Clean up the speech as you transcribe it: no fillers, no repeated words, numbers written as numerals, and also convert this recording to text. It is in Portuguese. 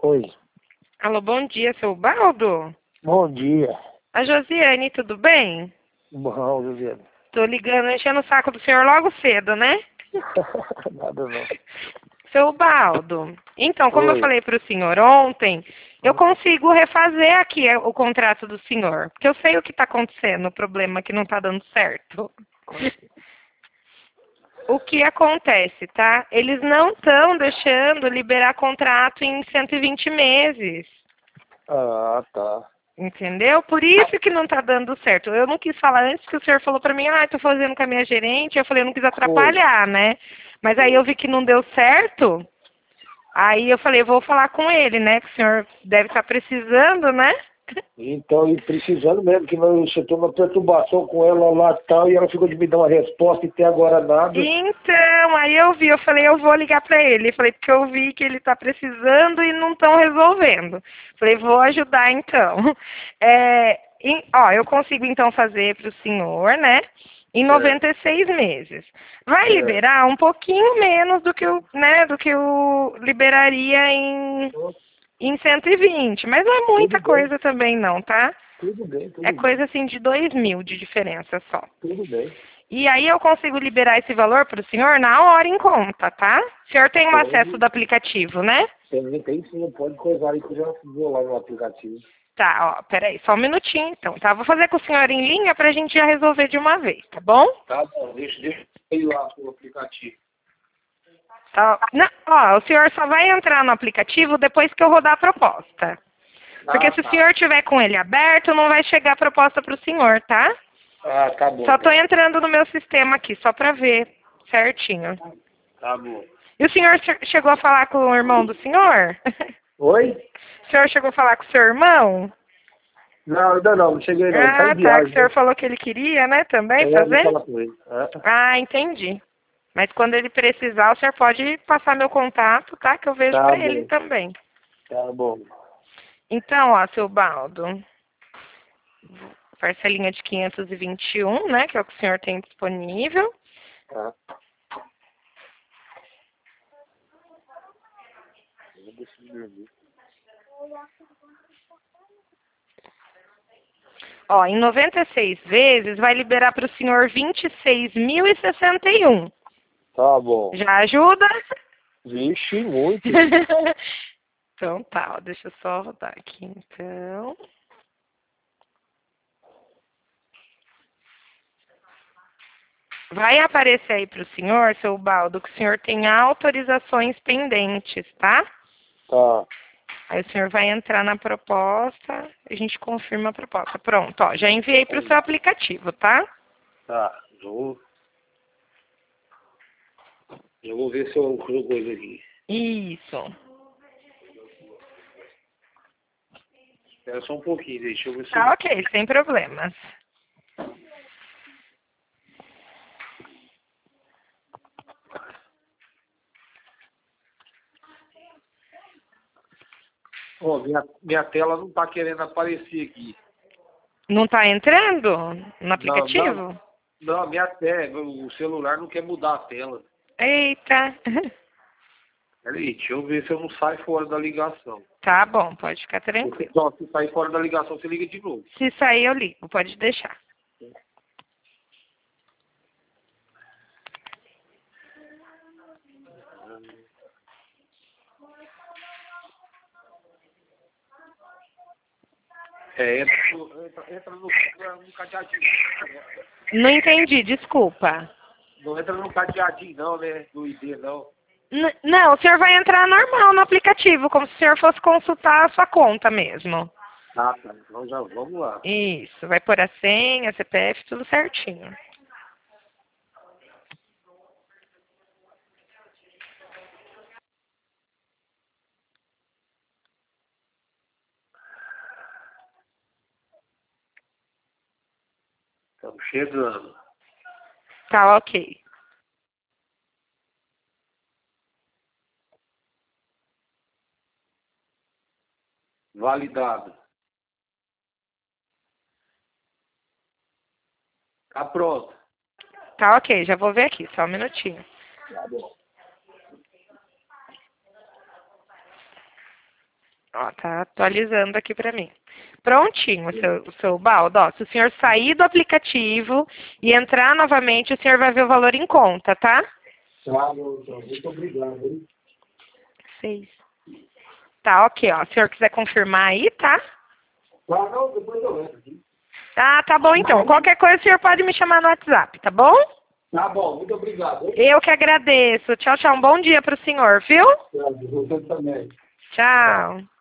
Oi, Alô, bom dia, seu Baldo? bom dia. A Josiane, tudo bem? Bom, Juliano. Tô ligando, enchendo o saco do senhor logo cedo, né? Nada não. Seu Baldo, então, como eu Oi. falei para o senhor ontem, eu consigo refazer aqui o contrato do senhor, porque eu sei o que está acontecendo, o problema é que não está dando certo. O que acontece, tá? Eles não estão deixando liberar contrato em 120 meses. Ah, tá. Entendeu? Por isso que não tá dando certo. Eu não quis falar antes que o senhor falou pra mim, tô fazendo com a minha gerente. Eu falei, eu não quis Foi. atrapalhar, né? Mas aí eu vi que não deu certo. Aí eu falei, eu vou falar com ele, né? Que o senhor deve estar precisando, né? Então, e precisando mesmo, que você tem uma perturbação com ela lá e tal, e ela ficou de me dar uma resposta e até agora nada. Então, aí eu vi, eu falei, eu vou ligar pra ele. Falei, porque eu vi que ele tá precisando e não estão resolvendo. Falei, vou ajudar então. Ó, eu consigo então fazer pro senhor, né? Em É, 96 meses. Vai é. liberar um pouquinho menos do que o, né, do que o liberaria em 120, mas não é Tudo muita bem, coisa também não, tá? tudo bem, É tudo bem, coisa assim de 2.000 de diferença só. tudo bem. E aí eu consigo liberar esse valor para o senhor na hora em conta, tá? O senhor tem o acesso Pode, do aplicativo, né? tem sim, pode coisar aí que eu já vou lá no aplicativo. Tá, ó, peraí, só um minutinho então, tá? Vou fazer com o senhor em linha pra gente já resolver de uma vez, tá bom? Tá bom, deixa eu ir lá pro aplicativo. Tá, não, ó, o senhor só vai entrar no aplicativo depois que eu rodar a proposta. Porque Ah, se o tá. senhor tiver com ele aberto, não vai chegar a proposta para o senhor, tá? Ah, tá bom Só tô então. entrando no meu sistema aqui, só pra ver certinho. Tá bom. E o senhor chegou a falar com o irmão do senhor? Oi? O senhor chegou a falar com o seu irmão? Não, ainda não cheguei não. Ele tá em Ah, tá. Que o viagem, né? senhor falou que ele queria, né, também Eu vou fazer? falar com ele. Ah, entendi. Mas quando ele precisar, o senhor pode passar meu contato, tá? Que eu vejo Tá pra ele bom, também. tá bom. Então, ó, seu Baldo, parcelinha de 521, né, que é o que o senhor tem disponível. Tá. Ó, em 96 vezes vai liberar para o senhor 26.061. Tá bom. Já ajuda? Vixe, muito. Então tá, ó, deixa eu só rodar aqui então. Vai aparecer aí para o senhor, seu Baldo, que o senhor tem autorizações pendentes, tá? Tá. Aí o senhor vai entrar na proposta, a gente confirma a proposta. Pronto, ó, já enviei para o seu aplicativo, tá? Tá. Eu vou ver se eu crio coisa aqui. Isso. Espera só um pouquinho, deixa eu ver se... Tá ok, sem problemas. Ó, minha tela não tá querendo aparecer aqui. Não tá entrando no Não, não, aplicativo? não, minha tela, o celular não quer mudar a tela. Eita. Peraí, deixa eu ver se eu não saio fora da ligação. Tá bom, pode ficar tranquilo. Só se sair fora da ligação, você liga de novo. Se sair, eu ligo, pode deixar. Entra no cadeadinho. Não entendi, desculpa. Não entra no cadeadinho não, né? Do ID não. Não, o senhor vai entrar normal no aplicativo, como se o senhor fosse consultar a sua conta mesmo. Ah, tá. Então já vamos lá. Isso, vai pôr a senha, CPF, tudo certinho. Estamos chegando. Tá ok. Validado. Tá pronto. Tá ok, já vou ver aqui, só um minutinho. Tá bom. Ó, tá atualizando aqui para mim. Prontinho o seu balde. Ó, se o senhor sair do aplicativo e entrar novamente, o senhor vai ver o valor em conta, tá? Tá, então. Muito obrigado, hein? 6. Tá, ok, ó. Se o senhor quiser confirmar aí, tá? Tá, não, depois eu entro aqui. Ah, tá bom então. Qualquer coisa o senhor pode me chamar no WhatsApp, tá bom? Tá bom, muito obrigado, hein? Eu que agradeço. Tchau, tchau. Um bom dia pro senhor, viu? Você também. Tchau.